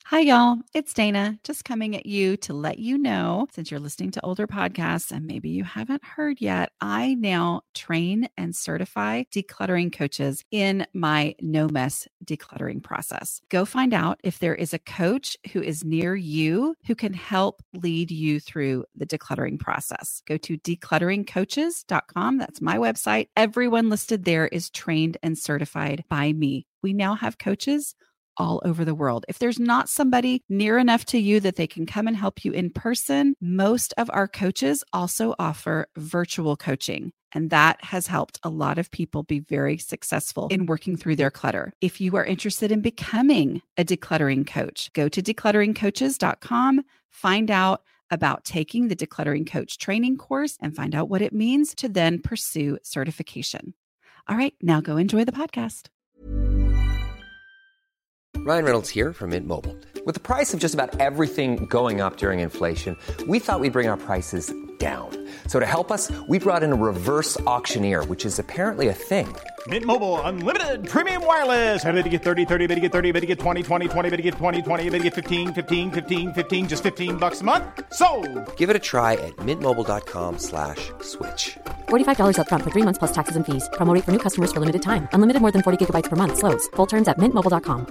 Hi, y'all. It's Dana, just coming at you to let you know, since you're listening to older podcasts and maybe you haven't heard yet, I now train and certify decluttering coaches in my No Mess decluttering process. Go find out if there is a coach who is near you who can help lead you through the decluttering process. Go to declutteringcoaches.com. That's my website. Everyone listed there is trained and certified by me. We now have coaches all over the world. If there's not somebody near enough to you that they can come and help you in person, most of our coaches also offer virtual coaching. And that has helped a lot of people be very successful in working through their clutter. If you are interested in becoming a decluttering coach, go to declutteringcoaches.com, find out about taking the Decluttering Coach training course, and find out what it means to then pursue certification. All right, now go enjoy the podcast. Ryan Reynolds here from Mint Mobile. With the price of just about everything going up during inflation, we thought we'd bring our prices down. So to help us, we brought in a reverse auctioneer, which is apparently a thing. Mint Mobile Unlimited Premium Wireless. How to get 30, 30, bit to get 30, bit to get 20, 20, 20, bit to get 20, 20, bit to get 15, 15, 15, 15, just $15 a month? Sold! Give it a try at mintmobile.com/switch. $45 up front for 3 months plus taxes and fees. Promo rate for new customers for limited time. Unlimited more than 40 gigabytes per month. Slows full terms at mintmobile.com.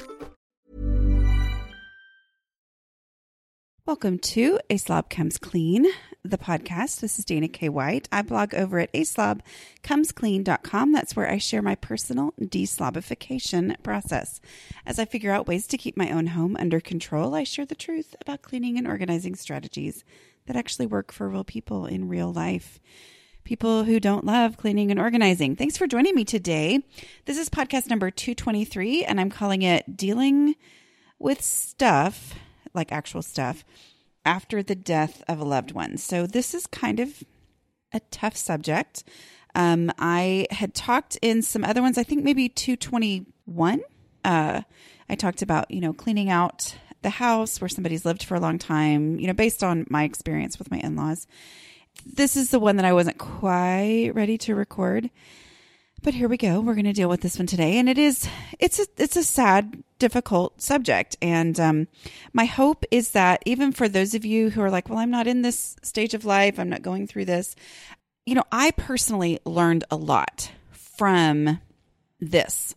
Welcome to A Slob Comes Clean, the podcast. This is Dana K. White. I blog over at aslobcomesclean.com. That's where I share my personal deslobification process. As I figure out ways to keep my own home under control, I share the truth about cleaning and organizing strategies that actually work for real people in real life. People who don't love cleaning and organizing. Thanks for joining me today. This is podcast number 223, and I'm calling it Dealing with Stuff, like actual stuff, after the death of a loved one. So this is kind of a tough subject. I had talked in some other ones, I think maybe 221. I talked about, cleaning out the house where somebody's lived for a long time, based on my experience with my in-laws. This is the one that I wasn't quite ready to record. But here we go. We're going to deal with this one today. And it's a sad, difficult subject. And my hope is that even for those of you who are like, well, I'm not in this stage of life, I'm not going through this. I personally learned a lot from this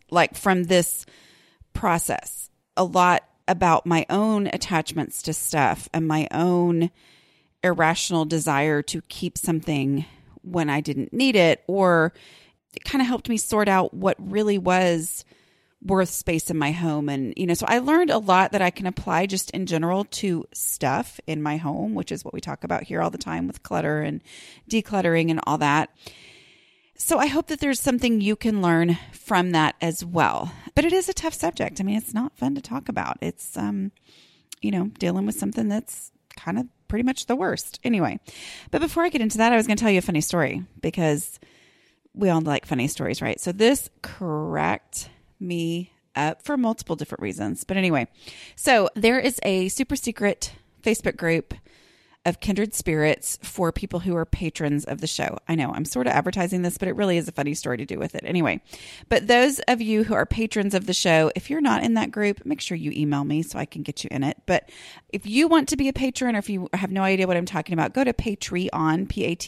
process, a lot about my own attachments to stuff and my own irrational desire to keep something when I didn't need it, or it kind of helped me sort out what really was worth space in my home. And, so I learned a lot that I can apply just in general to stuff in my home, which is what we talk about here all the time with clutter and decluttering and all that. So I hope that there's something you can learn from that as well. But it is a tough subject. I mean, it's not fun to talk about. It's, dealing with something that's kind of pretty much the worst. Anyway, but before I get into that, I was going to tell you a funny story because we all like funny stories, right? So this cracked me up for multiple different reasons. But anyway, so there is a super secret Facebook group of kindred spirits for people who are patrons of the show. I know I'm sort of advertising this, but it really is a funny story to do with it. Anyway, but those of you who are patrons of the show, if you're not in that group, make sure you email me so I can get you in it. But if you want to be a patron, or if you have no idea what I'm talking about, go to Patreon,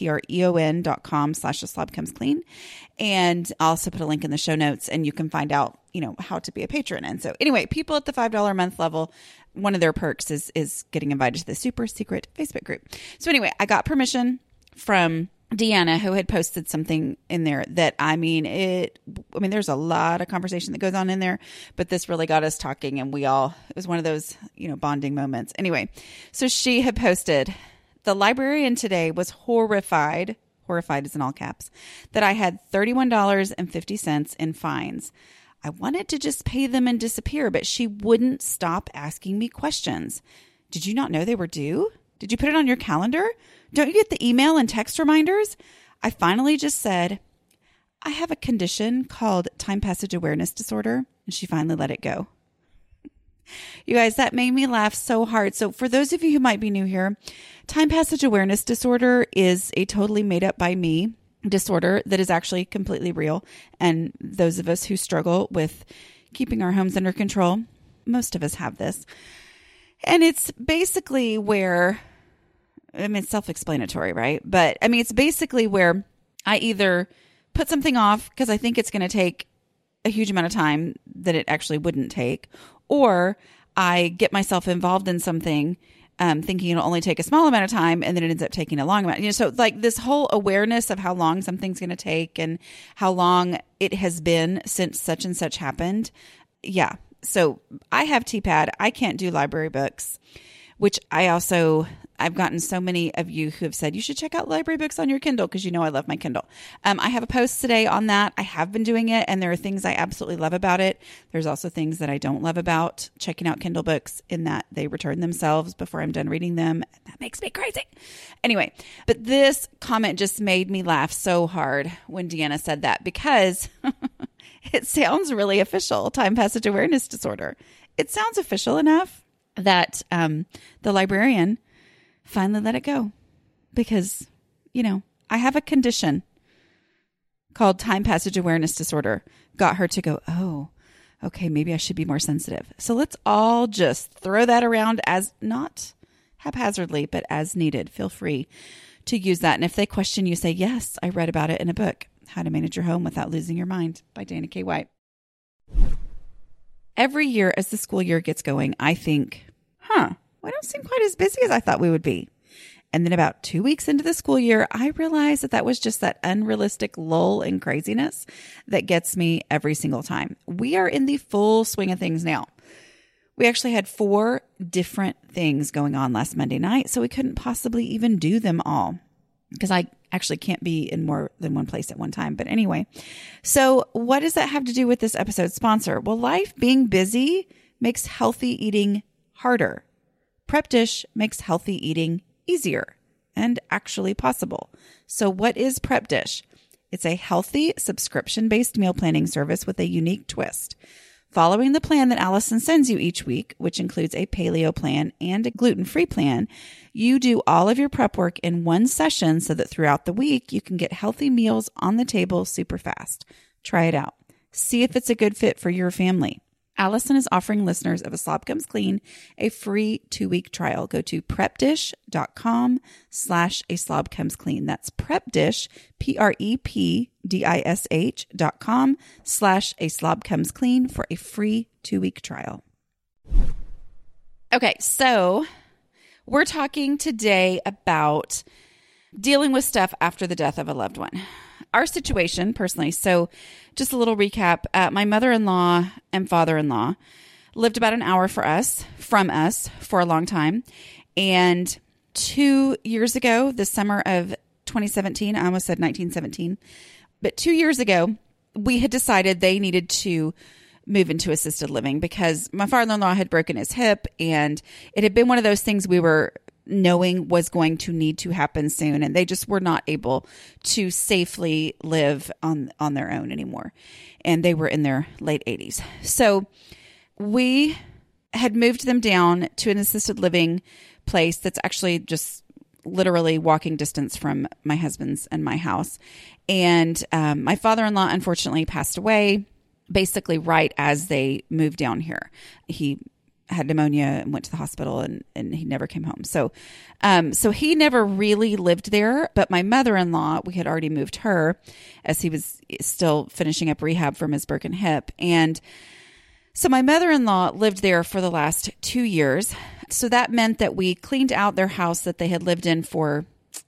patreon.com/aslobcomesclean. And I'll also put a link in the show notes and you can find out, how to be a patron. And so anyway, people at the $5 a month level, one of their perks is getting invited to the super secret Facebook group. So anyway, I got permission from Deanna, who had posted something in there that, there's a lot of conversation that goes on in there, but this really got us talking, and it was one of those, bonding moments. Anyway, so she had posted, the librarian today was horrified is in all caps, that I had $31.50 in fines. I wanted to just pay them and disappear, but she wouldn't stop asking me questions. Did you not know they were due? Did you put it on your calendar? Don't you get the email and text reminders? I finally just said, I have a condition called time passage awareness disorder, and she finally let it go. You guys, that made me laugh so hard. So for those of you who might be new here, time passage awareness disorder is a totally made up by me disorder that is actually completely real. And those of us who struggle with keeping our homes under control, most of us have this. And it's basically where, I mean, it's self-explanatory, right? But I mean, it's basically where I either put something off because I think it's going to take a huge amount of time that it actually wouldn't take, or I get myself involved in something thinking it'll only take a small amount of time, and then it ends up taking a long amount. You know, so like this whole awareness of how long something's going to take and how long it has been since such and such happened. Yeah. So I have TPAD. I can't do library books, which I've gotten so many of you who have said, you should check out library books on your Kindle because you know I love my Kindle. I have a post today on that. I have been doing it, and there are things I absolutely love about it. There's also things that I don't love about checking out Kindle books, in that they return themselves before I'm done reading them. That makes me crazy. Anyway, but this comment just made me laugh so hard when Deanna said that, because it sounds really official, time passage awareness disorder. It sounds official enough that the librarian finally let it go, because, you know, I have a condition called time passage awareness disorder. Got her to go, oh, okay, maybe I should be more sensitive. So let's all just throw that around, as not haphazardly, but as needed. Feel free to use that. And if they question you, say, yes, I read about it in a book, How to Manage Your Home Without Losing Your Mind by Dana K. White. Every year as the school year gets going, I think, we don't seem quite as busy as I thought we would be. And then about 2 weeks into the school year, I realized that was just that unrealistic lull in craziness that gets me every single time. We are in the full swing of things now. We actually had 4 different things going on last Monday night, so we couldn't possibly even do them all, because I actually can't be in more than one place at one time. But anyway, so what does that have to do with this episode sponsor? Well, life being busy makes healthy eating harder. Prep Dish makes healthy eating easier and actually possible. So what is Prep Dish? It's a healthy subscription-based meal planning service with a unique twist. Following the plan that Allison sends you each week, which includes a paleo plan and a gluten-free plan, you do all of your prep work in one session so that throughout the week you can get healthy meals on the table super fast. Try it out. See if it's a good fit for your family. Allison is offering listeners of A Slob Comes Clean a free 2-week trial. Go to prepdish.com/A Slob Comes Clean. That's prepdish, prepdish.com/A Slob Comes Clean for a free 2-week trial. Okay, so we're talking today about dealing with stuff after the death of a loved one. Our situation personally. So just a little recap. My mother-in-law and father-in-law lived about an hour from us for a long time. And 2 years ago, the summer of 2017, I almost said 1917, but 2 years ago, we had decided they needed to move into assisted living because my father-in-law had broken his hip, and it had been one of those things we were knowing was going to need to happen soon, and they just were not able to safely live on their own anymore. And they were in their late 80s. So we had moved them down to an assisted living place that's actually just literally walking distance from my husband's and my house. And my father-in-law unfortunately passed away basically right as they moved down here. He had pneumonia and went to the hospital, and he never came home. So he never really lived there, but my mother-in-law, we had already moved her as he was still finishing up rehab from his broken hip. And so my mother-in-law lived there for the last 2 years. So that meant that we cleaned out their house that they had lived in for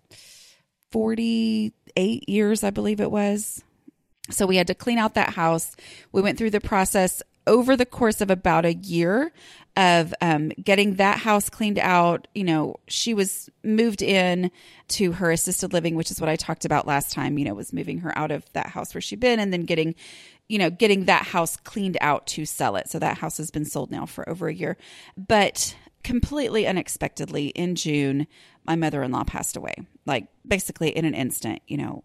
48 years, I believe it was. So we had to clean out that house. We went through the process over the course of about a year of getting that house cleaned out. You know, she was moved in to her assisted living, which is what I talked about last time, was moving her out of that house where she'd been, and then getting that house cleaned out to sell it. So that house has been sold now for over a year. But completely unexpectedly in June, my mother-in-law passed away, like basically in an instant,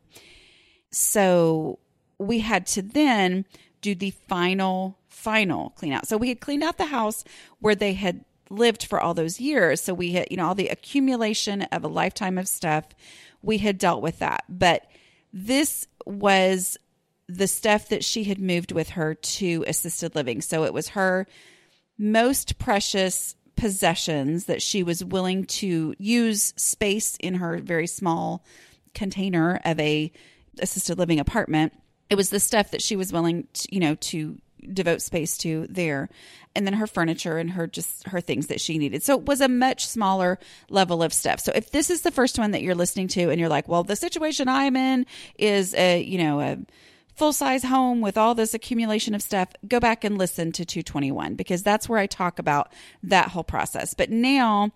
So we had to then do the final clean out. So we had cleaned out the house where they had lived for all those years. So we had, all the accumulation of a lifetime of stuff, we had dealt with that. But this was the stuff that she had moved with her to assisted living. So it was her most precious possessions that she was willing to use space in her very small container of a assisted living apartment. It was the stuff that she was willing to, to devote space to there. And then her furniture and her things that she needed. So it was a much smaller level of stuff. So if this is the first one that you're listening to and you're like, well, the situation I'm in is a full-size home with all this accumulation of stuff, go back and listen to 221, because that's where I talk about that whole process. But now,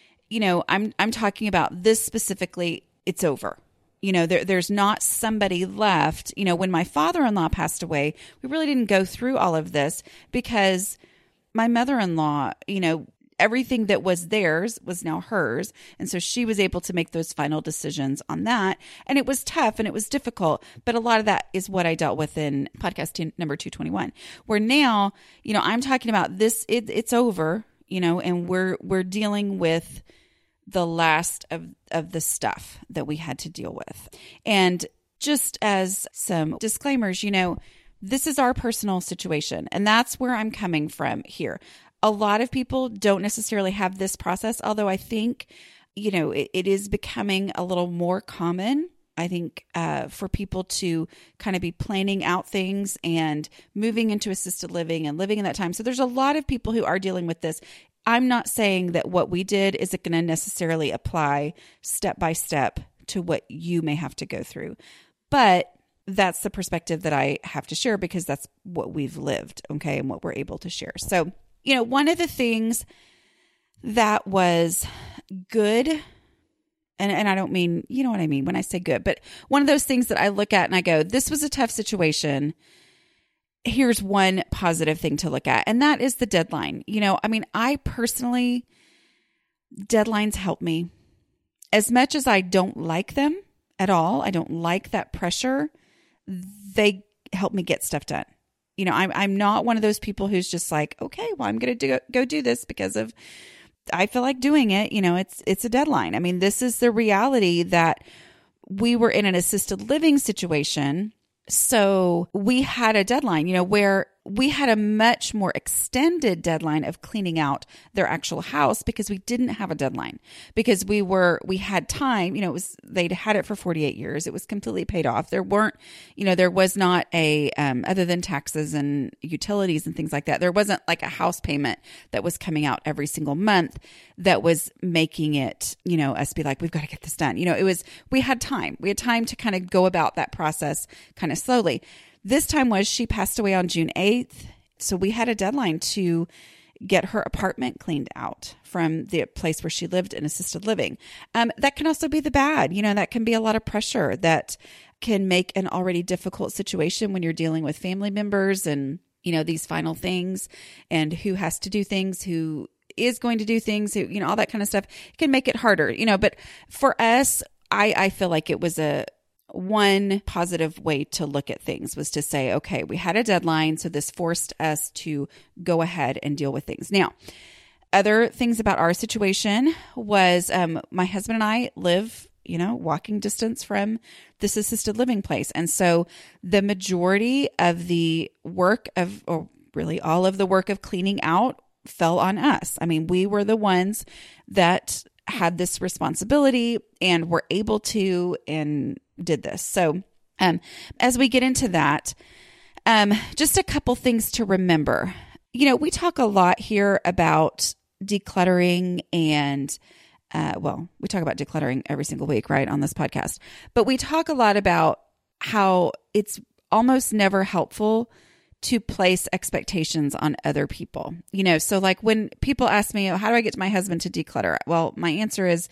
I'm talking about this specifically, it's over. There's not somebody left. When my father-in-law passed away, we really didn't go through all of this because my mother-in-law, everything that was theirs was now hers. And so she was able to make those final decisions on that. And it was tough and it was difficult. But a lot of that is what I dealt with in podcast number 221, where now, I'm talking about this, it's over, and we're dealing with the last of the stuff that we had to deal with. And just as some disclaimers, this is our personal situation. And that's where I'm coming from here. A lot of people don't necessarily have this process, although I think, it is becoming a little more common, I think, for people to kind of be planning out things and moving into assisted living and living in that time. So there's a lot of people who are dealing with this. I'm not saying that what we did is going to necessarily apply step by step to what you may have to go through, but that's the perspective that I have to share because that's what we've lived, okay, and what we're able to share. So, one of the things that was good, and I don't mean, you know what I mean when I say good, but one of those things that I look at and I go, this was a tough situation. Here's one positive thing to look at, and that is the deadline. I personally, deadlines help me. As much as I don't like them at all, I don't like that pressure, they help me get stuff done. I'm not one of those people who's just like, okay, well, I'm going to go do this because I feel like doing it. It's a deadline. I mean, this is the reality that we were in an assisted living situation. So we had a deadline, where we had a much more extended deadline of cleaning out their actual house because we didn't have a deadline because we had time, they'd had it for 48 years. It was completely paid off. There was not a, other than taxes and utilities and things like that, there wasn't like a house payment that was coming out every single month that was making it, us be like, we've got to get this done. We had time to kind of go about that process kind of slowly. This time she passed away on June 8th. So we had a deadline to get her apartment cleaned out from the place where she lived in assisted living. That can also be the bad, that can be a lot of pressure that can make an already difficult situation when you're dealing with family members and, these final things and who has to do things, who is going to do things, who, all that kind of stuff. It can make it harder, but for us, I feel like it was one positive way to look at things was to say, okay, we had a deadline, so this forced us to go ahead and deal with things. Now, other things about our situation was my husband and I live, walking distance from this assisted living place. And so the majority of the work or really all of the work of cleaning out fell on us. I mean, we were the ones that had this responsibility and were able to and did this. So as we get into that, just a couple things to remember. We talk a lot here about decluttering and we talk about decluttering every single week, right, on this podcast. But we talk a lot about how it's almost never helpful to place expectations on other people. So like when people ask me, how do I get my husband to declutter? Well, my answer is,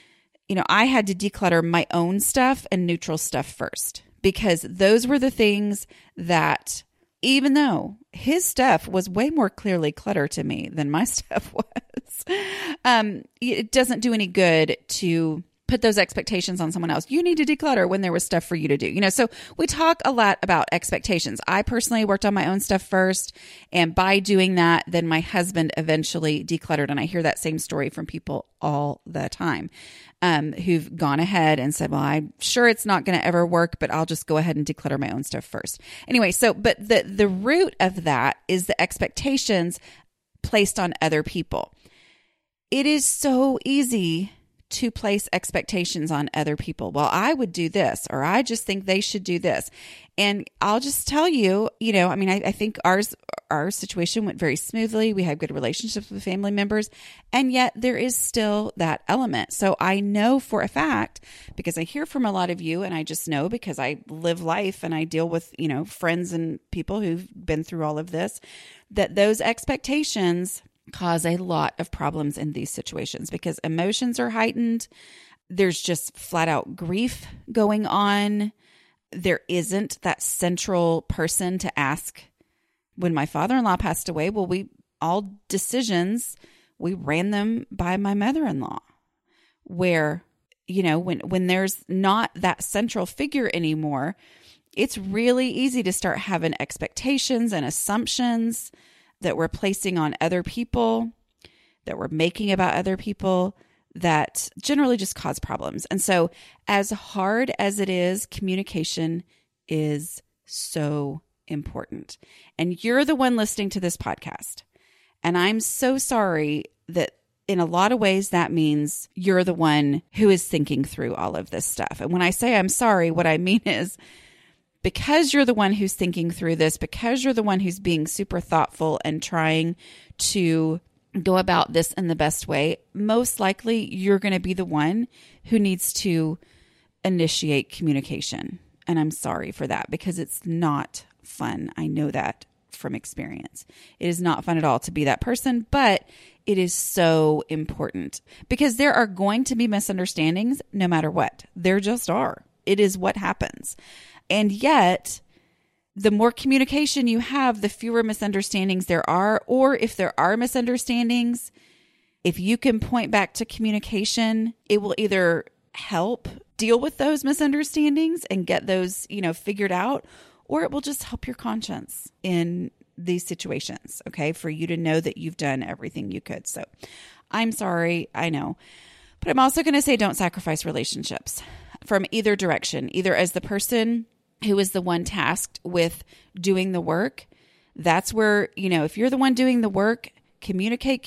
I had to declutter my own stuff and neutral stuff first, because those were the things that, even though his stuff was way more clearly clutter to me than my stuff was, it doesn't do any good to put those expectations on someone else. You need to declutter when there was stuff for you to do. So we talk a lot about expectations. I personally worked on my own stuff first, and by doing that, then my husband eventually decluttered. And I hear that same story from people all the time, who've gone ahead and said, well, I'm sure it's not going to ever work, but I'll just go ahead and declutter my own stuff first. Anyway, but the root of that is the expectations placed on other people. it is so easy to place expectations on other people. Well, I would do this, or I just think they should do this. And I'll just tell you, I think our situation went very smoothly. We had good relationships with family members, and yet there is still that element. So I know for a fact, because I hear from a lot of you, and I just know because I live life and I deal with, friends and people who've been through all of this, that those expectations cause a lot of problems in these situations because emotions are heightened. There's just flat out grief going on. There isn't that central person to ask. When my father-in-law passed away, all decisions, we ran them by my mother-in-law, where, when there's not that central figure anymore, it's really easy to start having expectations and assumptions that we're placing on other people, that we're making about other people, that generally just cause problems. And so as hard as it is, communication is so important. And you're the one listening to this podcast. And I'm so sorry that in a lot of ways that means you're the one who is thinking through all of this stuff. And when I say I'm sorry, what I mean is, because you're the one who's thinking through this, because you're the one who's being super thoughtful and trying to go about this in the best way, most likely you're going to be the one who needs to initiate communication. And I'm sorry for that because it's not fun. I know that from experience. It is not fun at all to be that person, but it is so important because there are going to be misunderstandings no matter what. There just are. It is what happens. And yet, the more communication you have, the fewer misunderstandings there are. Or if there are misunderstandings, if you can point back to communication, it will either help deal with those misunderstandings and get those, figured out, or it will just help your conscience in these situations, okay, for you to know that you've done everything you could. So I'm sorry, I know. But I'm also going to say don't sacrifice relationships from either direction, either as the person who is the one tasked with doing the work. That's where, if you're the one doing the work, communicate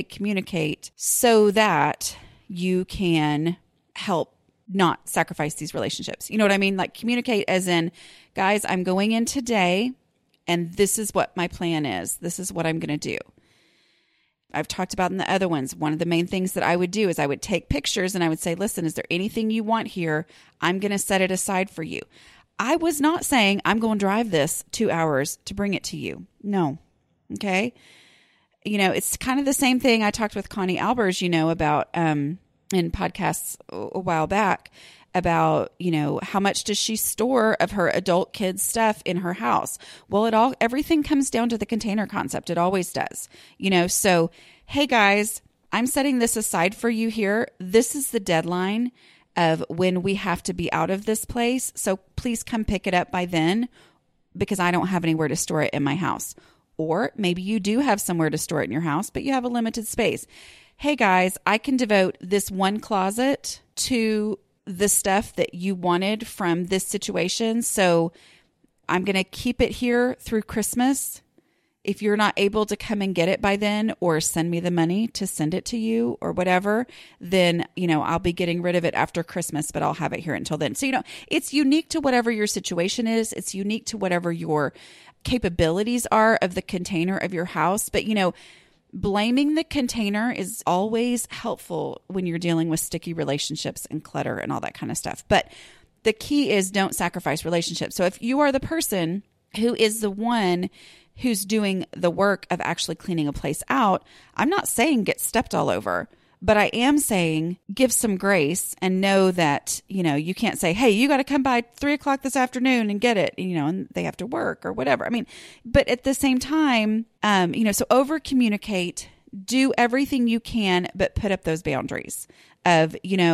so that you can help not sacrifice these relationships. You know what I mean? Like communicate as in, guys, I'm going in today and this is what my plan is. This is what I'm going to do. I've talked about in the other ones, one of the main things that I would do is I would take pictures and I would say, listen, is there anything you want here? I'm going to set it aside for you. I was not saying I'm going to drive this 2 hours to bring it to you. No. Okay. It's kind of the same thing I talked with Connie Albers, about in podcasts a while back about, how much does she store of her adult kids' stuff in her house? Well, everything comes down to the container concept. It always does, so, hey guys, I'm setting this aside for you here. This is the deadline of when we have to be out of this place. So please come pick it up by then because I don't have anywhere to store it in my house. Or maybe you do have somewhere to store it in your house, but you have a limited space. Hey guys, I can devote this one closet to the stuff that you wanted from this situation. So I'm going to keep it here through Christmas. If you're not able to come and get it by then or send me the money to send it to you or whatever, then, I'll be getting rid of it after Christmas, but I'll have it here until then. So, it's unique to whatever your situation is. It's unique to whatever your capabilities are of the container of your house. But, blaming the container is always helpful when you're dealing with sticky relationships and clutter and all that kind of stuff. But the key is don't sacrifice relationships. So if you are the person who is the one who's doing the work of actually cleaning a place out, I'm not saying get stepped all over, but I am saying give some grace and know that, you can't say, hey, you got to come by 3:00 this afternoon and get it, and they have to work or whatever. But at the same time, so over communicate, do everything you can, but put up those boundaries of,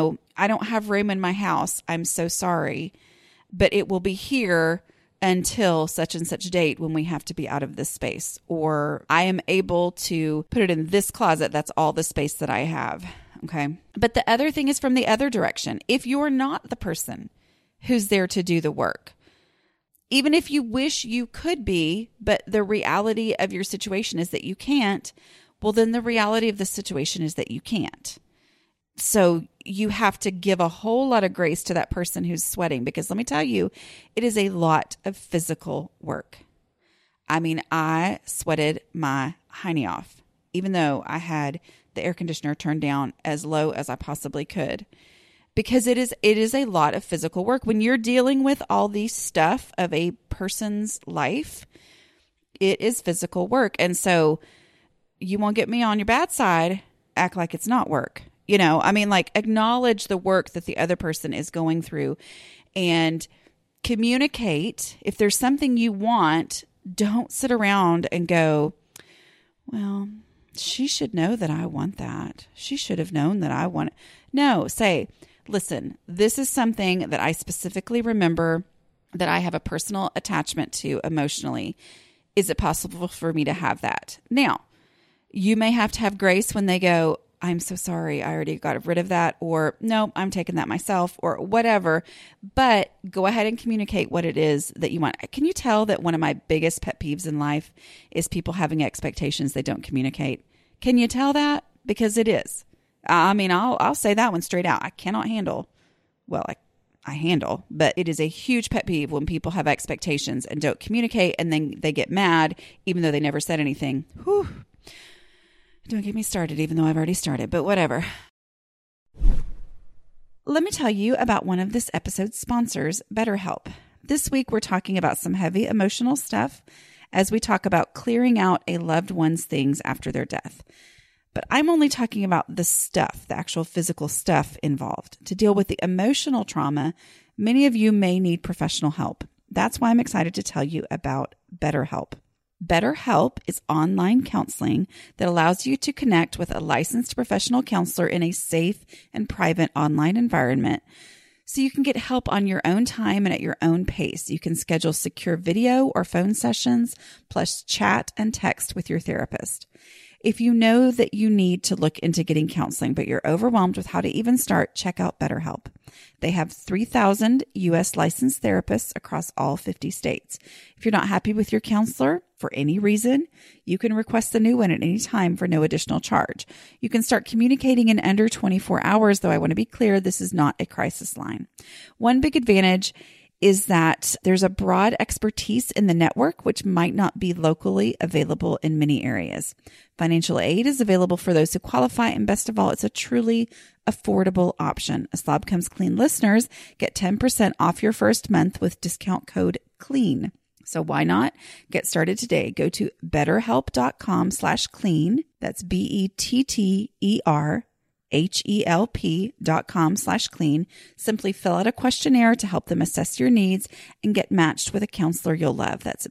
I don't have room in my house. I'm so sorry, but it will be here until such and such date when we have to be out of this space, or I am able to put it in this closet. That's all the space that I have. Okay. But the other thing is from the other direction. If you're not the person who's there to do the work, even if you wish you could be, but the reality of your situation is that you can't, Well, then the reality of the situation is that you can't. So you have to give a whole lot of grace to that person who's sweating, because let me tell you, it is a lot of physical work. I mean, I sweated my hiney off, even though I had the air conditioner turned down as low as I possibly could, because it is a lot of physical work. When you're dealing with all these stuff of a person's life, it is physical work. And so you won't get me on your bad side, act like it's not work. You know, I mean, like, acknowledge the work that the other person is going through and communicate. If there's something you want, don't sit around and go, well, she should know that I want that. She should have known that I want it. No, say, listen, this is something that I specifically remember that I have a personal attachment to emotionally. Is it possible for me to have that? Now, you may have to have grace when they go, I'm so sorry, I already got rid of that, or no, I'm taking that myself, or whatever. But go ahead and communicate what it is that you want. Can you tell that one of my biggest pet peeves in life is people having expectations they don't communicate? Can you tell that? Because it is. I mean, I'll say that one straight out. I cannot handle, well, I handle, but it is a huge pet peeve when people have expectations and don't communicate, and then they get mad even though they never said anything. Whew. Don't get me started, even though I've already started, but whatever. Let me tell you about one of this episode's sponsors, BetterHelp. This week, we're talking about some heavy emotional stuff as we talk about clearing out a loved one's things after their death. But I'm only talking about the stuff, the actual physical stuff involved. To deal with the emotional trauma, many of you may need professional help. That's why I'm excited to tell you about BetterHelp. BetterHelp is online counseling that allows you to connect with a licensed professional counselor in a safe and private online environment, so you can get help on your own time and at your own pace. You can schedule secure video or phone sessions, plus chat and text with your therapist. If you know that you need to look into getting counseling, but you're overwhelmed with how to even start, check out BetterHelp. They have 3,000 U.S. licensed therapists across all 50 states. If you're not happy with your counselor for any reason, you can request a new one at any time for no additional charge. You can start communicating in under 24 hours, though I want to be clear, this is not a crisis line. One big advantage is that there's a broad expertise in the network, which might not be locally available in many areas. Financial aid is available for those who qualify, and best of all, it's a truly affordable option. A Slob Comes Clean listeners get 10% off your first month with discount code CLEAN. So why not get started today? Go to betterhelp.com/clean. That's BetterHelp.com/clean. Simply fill out a questionnaire to help them assess your needs and get matched with a counselor you'll love. That's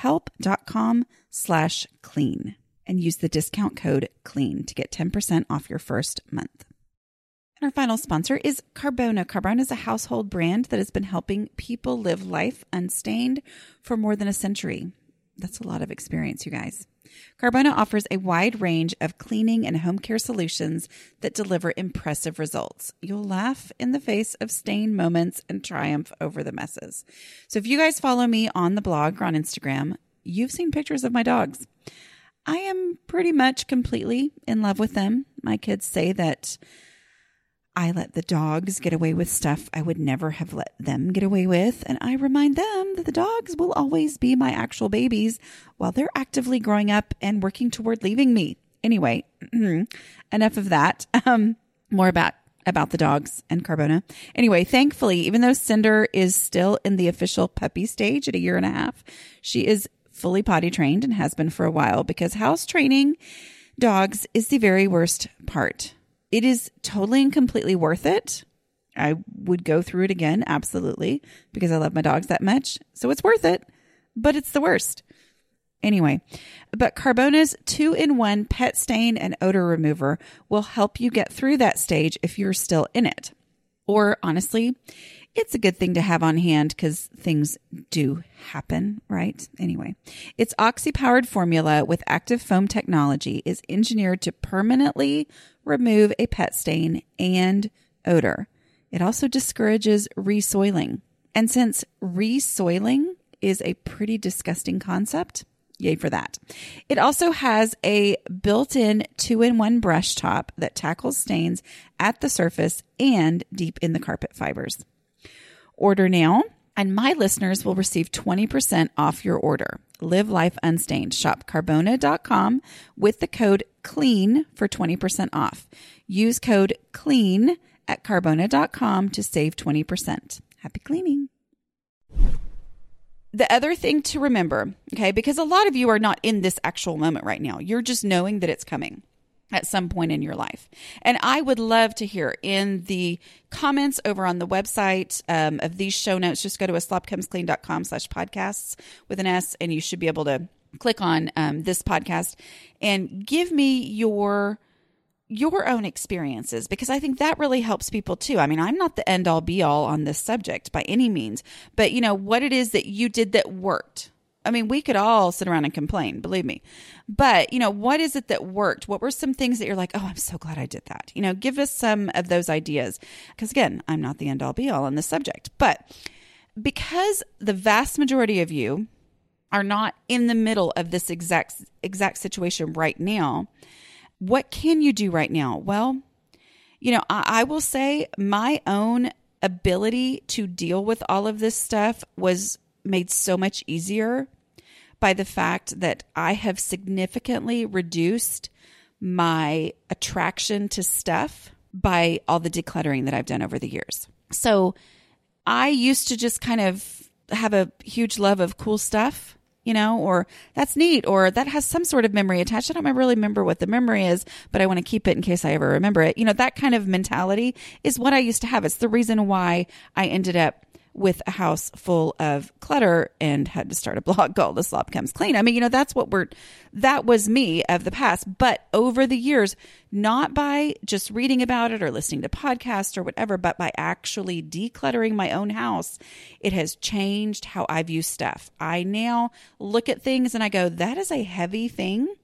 BetterHelp.com/clean. And use the discount code CLEAN to get 10% off your first month. And our final sponsor is Carbona. Carbona is a household brand that has been helping people live life unstained for more than a century. That's a lot of experience, you guys. Carbona offers a wide range of cleaning and home care solutions that deliver impressive results. You'll laugh in the face of stain moments and triumph over the messes. So if you guys follow me on the blog or on Instagram, you've seen pictures of my dogs. I am pretty much completely in love with them. My kids say that I let the dogs get away with stuff I would never have let them get away with. And I remind them that the dogs will always be my actual babies while they're actively growing up and working toward leaving me. Anyway, enough of that. More about the dogs and Carbona. Anyway, thankfully, even though Cinder is still in the official puppy stage at 1.5 years, she is fully potty trained and has been for a while, because house training dogs is the very worst part. It is totally and completely worth it. I would go through it again, absolutely, because I love my dogs that much. So it's worth it, but it's the worst. Anyway, but Carbona's 2-in-1 pet stain and odor remover will help you get through that stage if you're still in it. Or honestly, it's a good thing to have on hand because things do happen, right? Anyway, its oxy-powered formula with active foam technology is engineered to permanently remove a pet stain and odor. It also discourages resoiling. And since resoiling is a pretty disgusting concept, Yay for that. It also has a built-in 2-in-1 brush top that tackles stains at the surface and deep in the carpet fibers. Order now, and my listeners will receive 20% off your order. Live life unstained. Shop Carbona.com with the code CLEAN for 20% off. Use code CLEAN at Carbona.com to save 20%. Happy cleaning. The other thing to remember, okay, because a lot of you are not in this actual moment right now. You're just knowing that it's coming at some point in your life. And I would love to hear in the comments over on the website of these show notes. Just go to aslobcomesclean.com/podcasts with an S, and you should be able to click on this podcast and give me your own experiences, because I think that really helps people too. I mean, I'm not the end all be all on this subject by any means, but you know, what it is that you did that worked. I mean, we could all sit around and complain, believe me, but you know, what is it that worked? What were some things that you're like, oh, I'm so glad I did that? You know, give us some of those ideas, because again, I'm not the end all be all on this subject, but because the vast majority of you are not in the middle of this exact situation right now, what can you do right now? Well, you know, I will say my own ability to deal with all of this stuff was made so much easier by the fact that I have significantly reduced my attraction to stuff by all the decluttering that I've done over the years. So I used to just kind of have a huge love of cool stuff, you know, or that's neat, or that has some sort of memory attached. I don't really remember what the memory is, but I want to keep it in case I ever remember it. You know, that kind of mentality is what I used to have. It's the reason why I ended up with a house full of clutter and had to start a blog called The Slob Comes Clean. I mean, you know, that was me of the past, but over the years, not by just reading about it or listening to podcasts or whatever, but by actually decluttering my own house, it has changed how I view stuff. I now look at things and I go, that is a heavy thing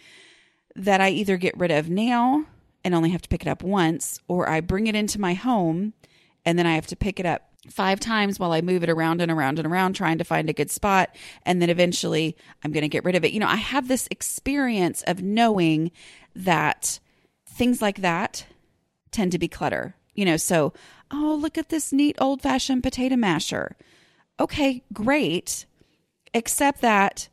that I either get rid of now and only have to pick it up once, or I bring it into my home and then I have to pick it up 5 times while I move it around and around and around, trying to find a good spot. And then eventually I'm going to get rid of it. You know, I have this experience of knowing that things like that tend to be clutter. You know, so, oh, look at this neat old fashioned potato masher. Okay, great. Except that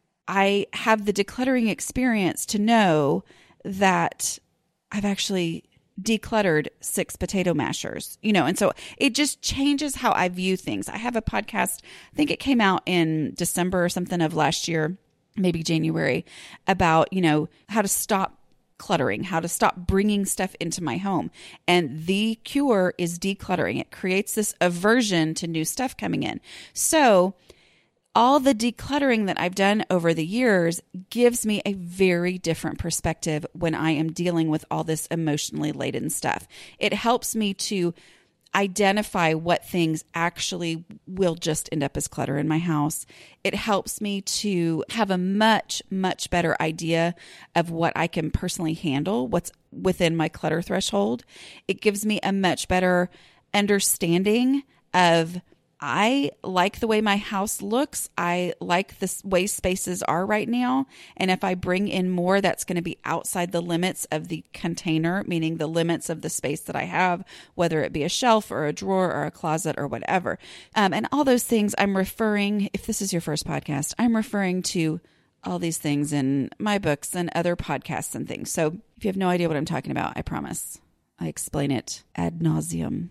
I have the decluttering experience to know that I've actually decluttered 6 potato mashers, you know, and so it just changes how I view things. I have a podcast, I think it came out in December or something of last year, maybe January, about, you know, how to stop cluttering, how to stop bringing stuff into my home. And the cure is decluttering. It creates this aversion to new stuff coming in. So all the decluttering that I've done over the years gives me a very different perspective when I am dealing with all this emotionally laden stuff. It helps me to identify what things actually will just end up as clutter in my house. It helps me to have a much, much better idea of what I can personally handle, what's within my clutter threshold. It gives me a much better understanding of, I like the way my house looks. I like the way spaces are right now. And if I bring in more, that's going to be outside the limits of the container, meaning the limits of the space that I have, whether it be a shelf or a drawer or a closet or whatever. And all those things I'm referring, if this is your first podcast, I'm referring to all these things in my books and other podcasts and things. So if you have no idea what I'm talking about, I promise I explain it ad nauseum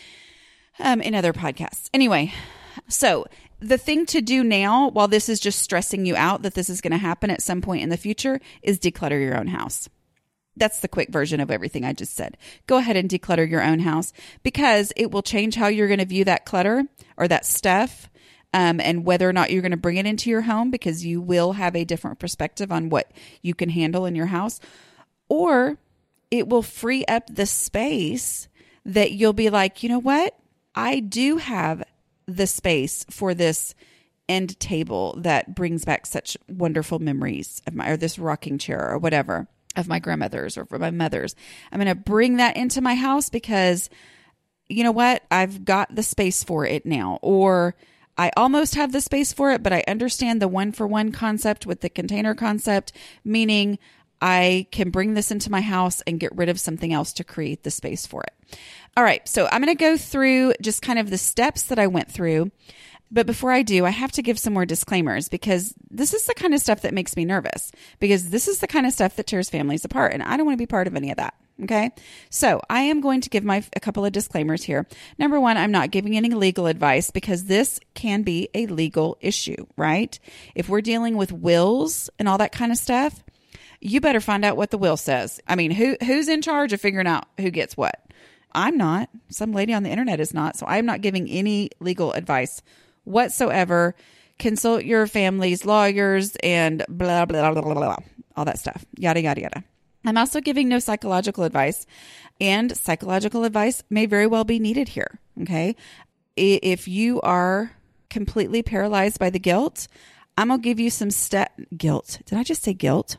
in other podcasts. Anyway, so the thing to do now, while this is just stressing you out that this is going to happen at some point in the future, is declutter your own house. That's the quick version of everything I just said. Go ahead and declutter your own house, because it will change how you're going to view that clutter or that stuff, and whether or not you're going to bring it into your home, because you will have a different perspective on what you can handle in your house, or it will free up the space that you'll be like, you know what? I do have the space for this end table that brings back such wonderful memories of or this rocking chair or whatever of my grandmother's or for my mother's. I'm going to bring that into my house because, you know what? I've got the space for it now. Or I almost have the space for it, but I understand the 1-for-1 concept with the container concept, meaning I can bring this into my house and get rid of something else to create the space for it. All right. So I'm going to go through just kind of the steps that I went through. But before I do, I have to give some more disclaimers because this is the kind of stuff that makes me nervous, because this is the kind of stuff that tears families apart. And I don't want to be part of any of that. Okay. So I am going to give a couple of disclaimers here. Number one, I'm not giving any legal advice because this can be a legal issue, right? If we're dealing with wills and all that kind of stuff, you better find out what the will says. I mean, who's in charge of figuring out who gets what? I'm not. Some lady on the internet is not. So I'm not giving any legal advice whatsoever. Consult your family's lawyers and blah, blah, blah, blah, blah, all that stuff. Yada, yada, yada. I'm also giving no psychological advice, and psychological advice may very well be needed here. Okay. If you are completely paralyzed by the guilt, I'm going to give you some guilt. Did I just say guilt?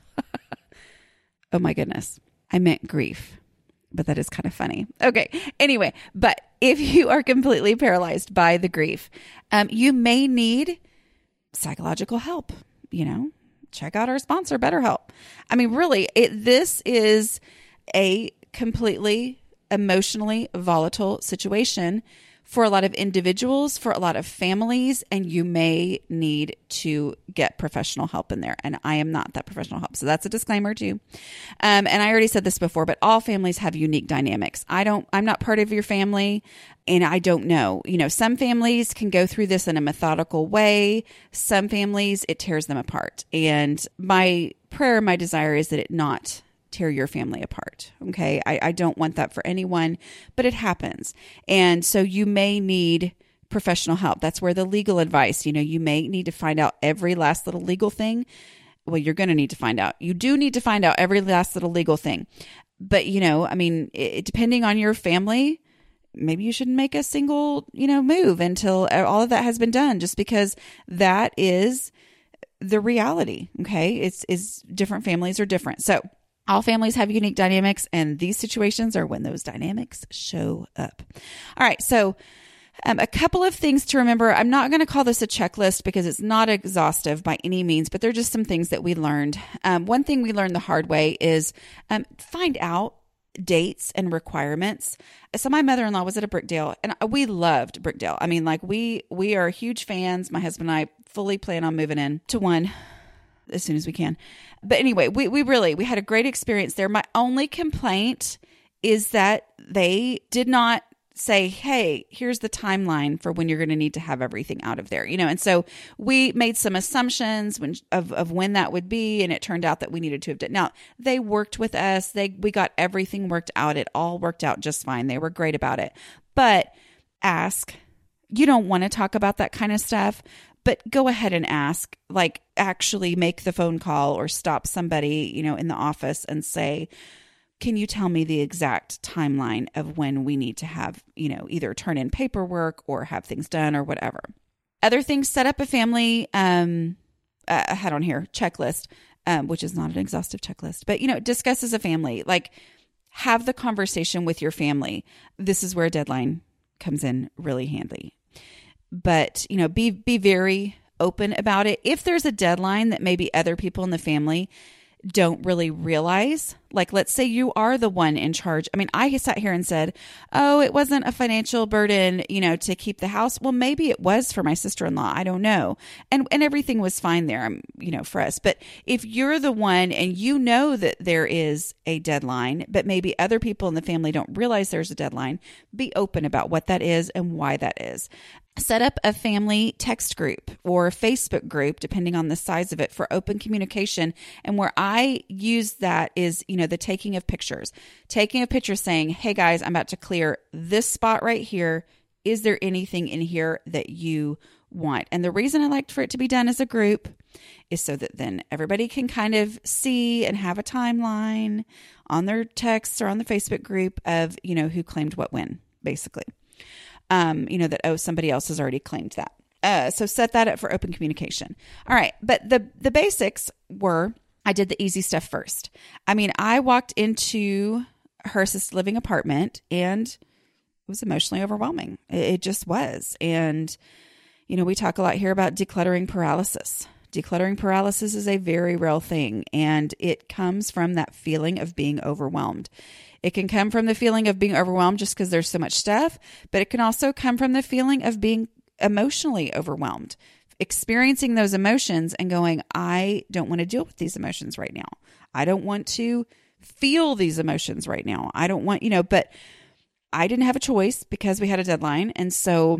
Oh my goodness. I meant grief, but that is kind of funny. Okay. Anyway, but if you are completely paralyzed by the grief, you may need psychological help. Check out our sponsor, BetterHelp. I mean, really, this is a completely emotionally volatile situation for a lot of individuals, for a lot of families, and you may need to get professional help in there. And I am not that professional help. So that's a disclaimer too. And I already said this before, but all families have unique dynamics. I'm not part of your family, and I don't know. Some families can go through this in a methodical way. Some families, it tears them apart. And my prayer, my desire is that it not tear your family apart. Okay. I don't want that for anyone, but it happens. And so you may need professional help. That's where the legal advice, you may need to find out every last little legal thing. Well, you're going to need to find out. You do need to find out every last little legal thing. But, depending on your family, maybe you shouldn't make a single, move until all of that has been done, just because that is the reality. Okay. It's different families are different. So all families have unique dynamics, and these situations are when those dynamics show up. All right. So a couple of things to remember. I'm not going to call this a checklist because it's not exhaustive by any means, but they're just some things that we learned. One thing we learned the hard way is find out dates and requirements. So my mother-in-law was at a Brookdale, and we loved Brookdale. I mean, we are huge fans. My husband and I fully plan on moving in to one as soon as we can. But anyway, we had a great experience there. My only complaint is that they did not say, hey, here's the timeline for when you're going to need to have everything out of there, and so we made some assumptions of when that would be, and it turned out that we needed to have done. Now, they worked with us. We got everything worked out. It all worked out just fine. They were great about it. But ask. You don't want to talk about that kind of stuff, but go ahead and ask, like actually make the phone call or stop somebody, in the office and say, can you tell me the exact timeline of when we need to have, either turn in paperwork or have things done or whatever. Other things, set up a family, I had on here, checklist, which is not an exhaustive checklist, but, discuss as a family, like have the conversation with your family. This is where a deadline comes in really handy. But, be very open about it. If there's a deadline that maybe other people in the family don't really realize, like let's say you are the one in charge. I mean, I sat here and said, oh, it wasn't a financial burden, to keep the house. Well, maybe it was for my sister-in-law. I don't know. And everything was fine there, for us. But if you're the one and that there is a deadline, but maybe other people in the family don't realize there's a deadline, be open about what that is and why that is. Set up a family text group or Facebook group, depending on the size of it, for open communication. And where I use that is, the taking of pictures. Taking a picture saying, hey guys, I'm about to clear this spot right here. Is there anything in here that you want? And the reason I like for it to be done as a group is so that then everybody can kind of see and have a timeline on their texts or on the Facebook group of, who claimed what when, basically. That, somebody else has already claimed that. So set that up for open communication. All right. But the basics were, I did the easy stuff first. I mean, I walked into her assisted living apartment and it was emotionally overwhelming. It just was. And, You know, we talk a lot here about decluttering paralysis. Decluttering paralysis is a very real thing, and it comes from that feeling of being overwhelmed. It can come from the feeling of being overwhelmed just because there's so much stuff, but it can also come from the feeling of being emotionally overwhelmed, experiencing those emotions and going, I don't want to deal with these emotions right now. I don't want to feel these emotions right now. I don't want, but I didn't have a choice because we had a deadline. And so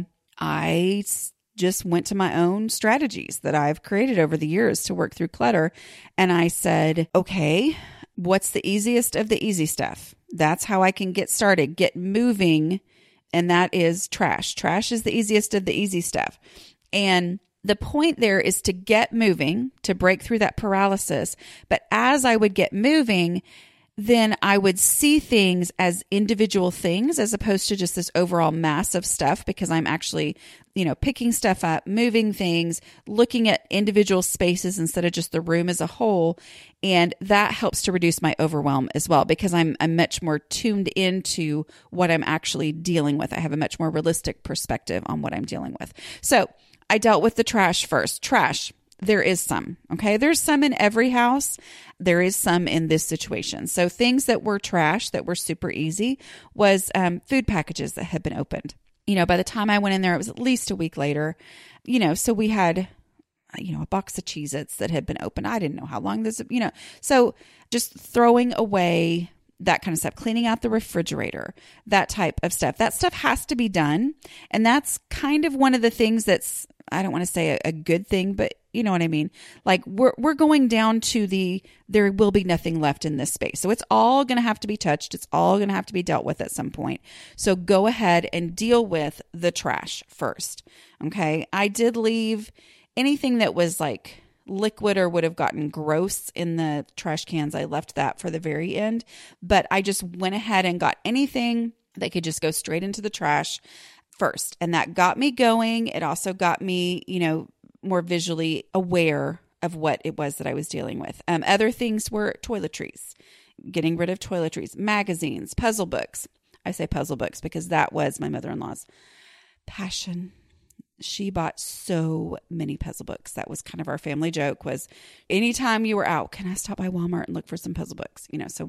I just went to my own strategies that I've created over the years to work through clutter. And I said, okay, what's the easiest of the easy stuff? That's how I can get started, get moving. And that is trash. Trash is the easiest of the easy stuff. And the point there is to get moving, to break through that paralysis. But as I would get moving, then I would see things as individual things as opposed to just this overall mass of stuff, because I'm actually, picking stuff up, moving things, looking at individual spaces instead of just the room as a whole. And that helps to reduce my overwhelm as well, because I'm much more tuned into what I'm actually dealing with. I have a much more realistic perspective on what I'm dealing with. So I dealt with the trash first. Trash. There is some, okay? There's some in every house. There is some in this situation. So things that were trash that were super easy was food packages that had been opened. By the time I went in there, it was at least a week later. So we had, a box of Cheez-Its that had been opened. I didn't know how long this, So just throwing away that kind of stuff, cleaning out the refrigerator, that type of stuff. That stuff has to be done. And that's kind of one of the things that's, I don't want to say a good thing, but you know what I mean? Like we're going down to there will be nothing left in this space. So it's all going to have to be touched. It's all going to have to be dealt with at some point. So go ahead and deal with the trash first. Okay. I did leave anything that was like liquid or would have gotten gross in the trash cans. I left that for the very end, but I just went ahead and got anything that could just go straight into the trash first. And that got me going. It also got me, more visually aware of what it was that I was dealing with. Other things were toiletries, getting rid of toiletries, magazines, puzzle books. I say puzzle books because that was my mother-in-law's passion. She bought so many puzzle books. That was kind of our family joke, was anytime you were out, can I stop by Walmart and look for some puzzle books? So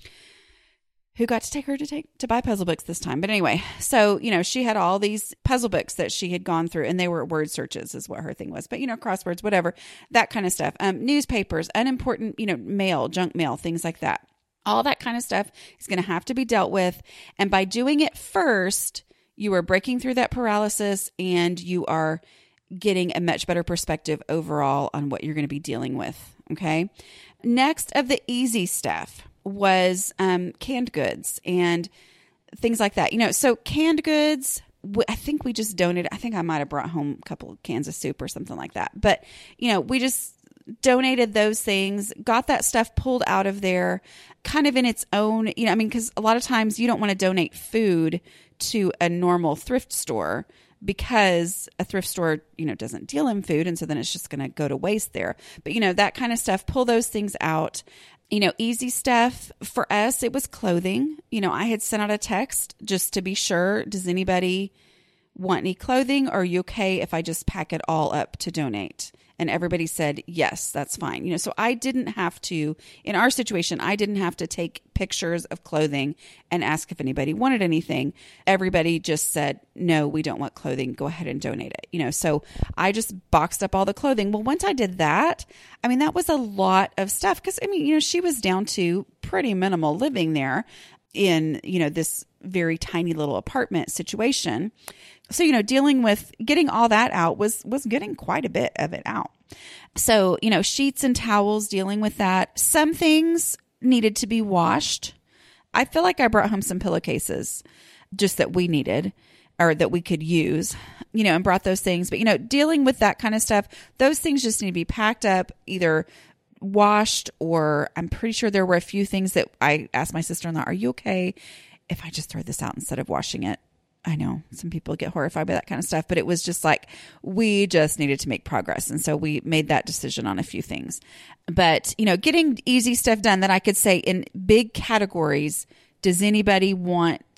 who got to take her to buy puzzle books this time? But anyway, so, she had all these puzzle books that she had gone through, and they were word searches is what her thing was. But, crosswords, whatever, that kind of stuff. Newspapers, unimportant, mail, junk mail, things like that. All that kind of stuff is going to have to be dealt with. And by doing it first, you are breaking through that paralysis, and you are getting a much better perspective overall on what you're going to be dealing with. Okay. Next of the easy stuff was canned goods and things like that. So canned goods, I think we just donated. I think I might have brought home a couple of cans of soup or something like that. But, we just donated those things, got that stuff pulled out of there kind of in its own, because a lot of times you don't want to donate food to a normal thrift store, because a thrift store, doesn't deal in food. And so then it's just going to go to waste there. But, that kind of stuff, pull those things out. Easy stuff for us, it was clothing. I had sent out a text just to be sure. Does anybody want any clothing? Or are you okay if I just pack it all up to donate? And everybody said, yes, that's fine. So I didn't have to, in our situation, I didn't have to take pictures of clothing and ask if anybody wanted anything. Everybody just said, no, we don't want clothing. Go ahead and donate it. So I just boxed up all the clothing. Well, once I did that, that was a lot of stuff. Cause she was down to pretty minimal living there in, this very tiny little apartment situation. So, dealing with getting all that out was getting quite a bit of it out. So, sheets and towels, dealing with that. Some things needed to be washed. I feel like I brought home some pillowcases just that we needed or that we could use, and brought those things. But, dealing with that kind of stuff, those things just need to be packed up, either washed, or I'm pretty sure there were a few things that I asked my sister-in-law, are you okay if I just throw this out instead of washing it? I know some people get horrified by that kind of stuff, but it was just like, we just needed to make progress. And so we made that decision on a few things, but getting easy stuff done that I could say in big categories. Does anybody want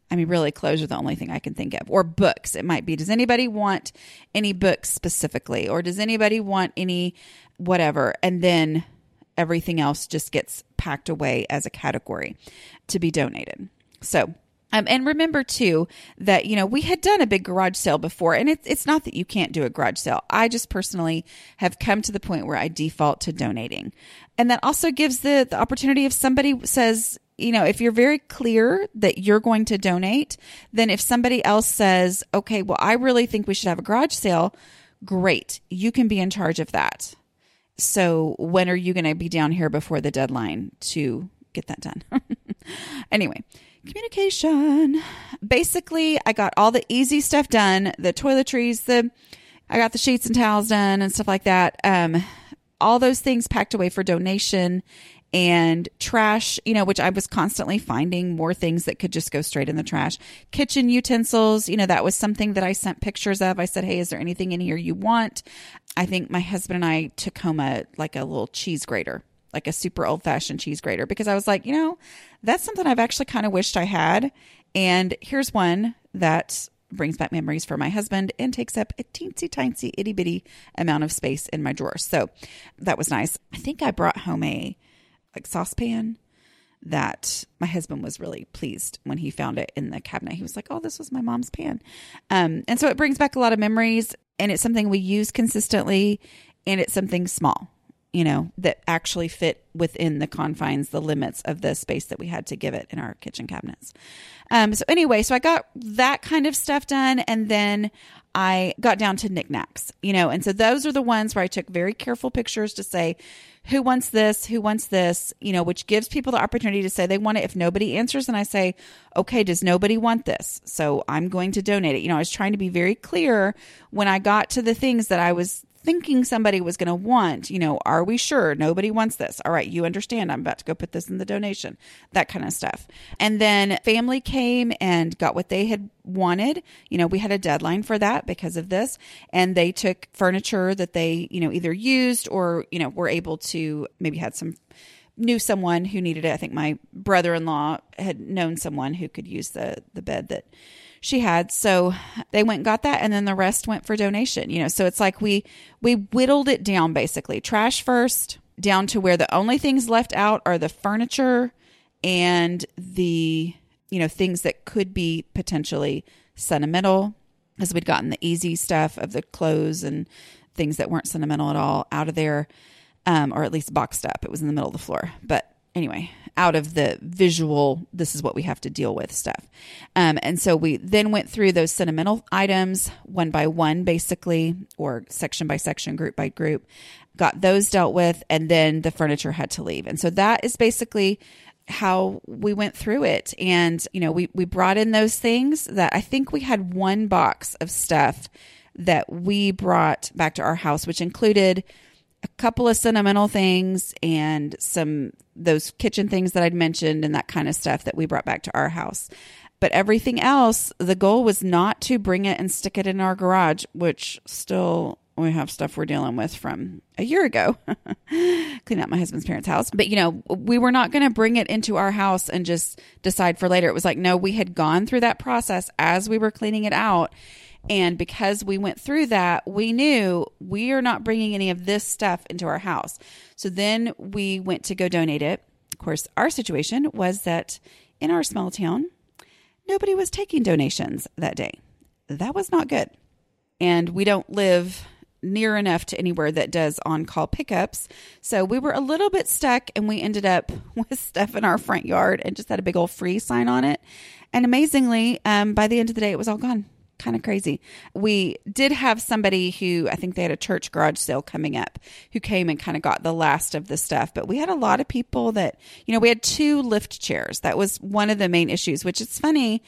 I mean, really, clothes are the only thing I can think of. Or books. It might be, does anybody want any books specifically? Or does anybody want any whatever? And then everything else just gets packed away as a category to be donated. So, and remember too that, we had done a big garage sale before, and it's not that you can't do a garage sale. I just personally have come to the point where I default to donating. And that also gives the opportunity if somebody says, if you're very clear that you're going to donate, then if somebody else says, okay, well, I really think we should have a garage sale, great. You can be in charge of that. So when are you going to be down here before the deadline to get that done? Anyway, communication. Basically, I got all the easy stuff done, the toiletries, I got the sheets and towels done and stuff like that. All those things packed away for donation. And trash, which I was constantly finding more things that could just go straight in the trash. Kitchen utensils, that was something that I sent pictures of. I said, hey, is there anything in here you want? I think my husband and I took home a little cheese grater, like a super old fashioned cheese grater, because I was like, that's something I've actually kind of wished I had. And here's one that brings back memories for my husband and takes up a teensy tiny itty bitty amount of space in my drawer. So that was nice. I think I brought home a saucepan that my husband was really pleased when he found it in the cabinet. He was like, oh, this was my mom's pan. And so it brings back a lot of memories, and it's something we use consistently, and it's something small, that actually fit within the confines, the limits of the space that we had to give it in our kitchen cabinets. So I got that kind of stuff done. And then I got down to knickknacks, and so those are the ones where I took very careful pictures to say, who wants this, which gives people the opportunity to say they want it. If nobody answers, and I say, okay, does nobody want this? So I'm going to donate it. I was trying to be very clear when I got to the things that I was thinking somebody was going to want, are we sure nobody wants this? All right, you understand, I'm about to go put this in the donation, that kind of stuff. And then family came and got what they had wanted. We had a deadline for that because of this. And they took furniture that they, either used or, were able to, maybe knew someone who needed it. I think my brother-in-law had known someone who could use the bed that she had. So they went and got that, and then the rest went for donation. So it's like we whittled it down, basically trash first, down to where the only things left out are the furniture and the, things that could be potentially sentimental, because we'd gotten the easy stuff of the clothes and things that weren't sentimental at all out of there, or at least boxed up. It was in the middle of the floor. But anyway, out of the visual, this is what we have to deal with stuff. And so we then went through those sentimental items one by one, basically, or section by section, group by group, got those dealt with, and then the furniture had to leave. And so that is basically how we went through it. And, we brought in those things that I think we had one box of stuff that we brought back to our house, which included a couple of sentimental things and those kitchen things that I'd mentioned and that kind of stuff that we brought back to our house. But everything else, the goal was not to bring it and stick it in our garage, which still we have stuff we're dealing with from a year ago, cleaning out my husband's parents' house. But, we were not going to bring it into our house and just decide for later. It was like, no, we had gone through that process as we were cleaning it out. And because we went through that, we knew we are not bringing any of this stuff into our house. So then we went to go donate it. Of course, our situation was that in our small town, nobody was taking donations that day. That was not good. And we don't live near enough to anywhere that does on-call pickups. So we were a little bit stuck, and we ended up with stuff in our front yard and just had a big old free sign on it. And amazingly, by the end of the day, it was all gone. Kind of crazy. We did have somebody who, I think they had a church garage sale coming up, who came and kind of got the last of the stuff. But we had a lot of people that, we had 2 lift chairs. That was one of the main issues, which is funny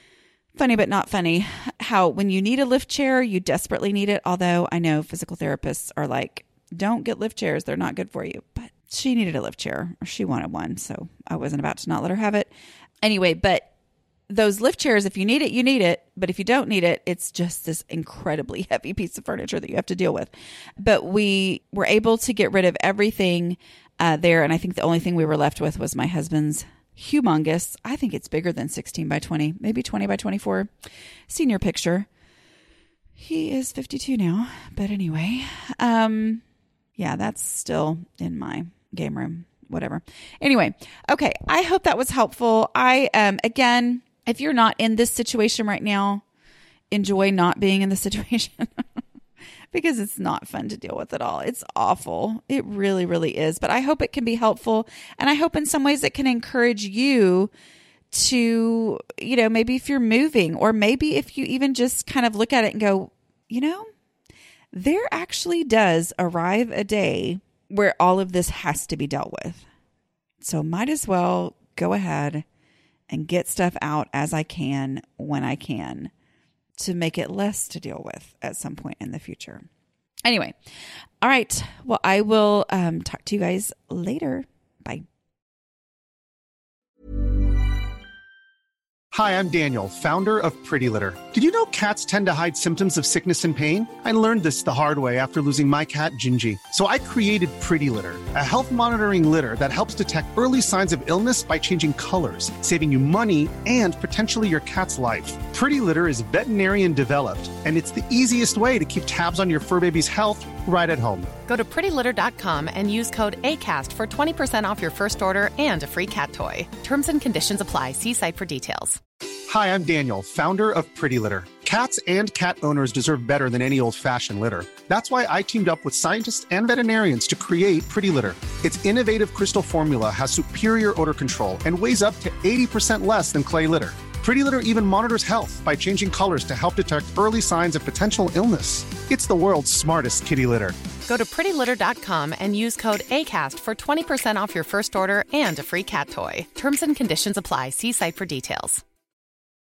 but not funny, how when you need a lift chair, you desperately need it. Although I know physical therapists are like, don't get lift chairs. They're not good for you. But she needed a lift chair, or she wanted one. So I wasn't about to not let her have it. Anyway, but those lift chairs, if you need it, you need it. But if you don't need it, it's just this incredibly heavy piece of furniture that you have to deal with. But we were able to get rid of everything there. And I think the only thing we were left with was my husband's humongous. I think it's bigger than 16 by 20, maybe 20 by 24. Senior picture. He is 52 now, but anyway, yeah, that's still in my game room, whatever. Anyway, okay. I hope that was helpful. Again, if you're not in this situation right now, enjoy not being in the situation because it's not fun to deal with at all. It's awful. It really, really is. But I hope it can be helpful. And I hope in some ways it can encourage you to, maybe if you're moving, or maybe if you even just kind of look at it and go, there actually does arrive a day where all of this has to be dealt with. So might as well go ahead and get stuff out as I can, when I can, to make it less to deal with at some point in the future. Anyway, all right. Well, I will talk to you guys later. Bye. Hi, I'm Daniel, founder of Pretty Litter. Did you know cats tend to hide symptoms of sickness and pain? I learned this the hard way after losing my cat, Gingy. So I created Pretty Litter, a health monitoring litter that helps detect early signs of illness by changing colors, saving you money and potentially your cat's life. Pretty Litter is veterinarian developed, and it's the easiest way to keep tabs on your fur baby's health right at home. Go to prettylitter.com and use code ACAST for 20% off your first order and a free cat toy. Terms and conditions apply. See site for details. Hi, I'm Daniel, founder of Pretty Litter. Cats and cat owners deserve better than any old-fashioned litter. That's why I teamed up with scientists and veterinarians to create Pretty Litter. Its innovative crystal formula has superior odor control and weighs up to 80% less than clay litter. Pretty Litter even monitors health by changing colors to help detect early signs of potential illness. It's the world's smartest kitty litter. Go to prettylitter.com and use code ACAST for 20% off your first order and a free cat toy. Terms and conditions apply. See site for details.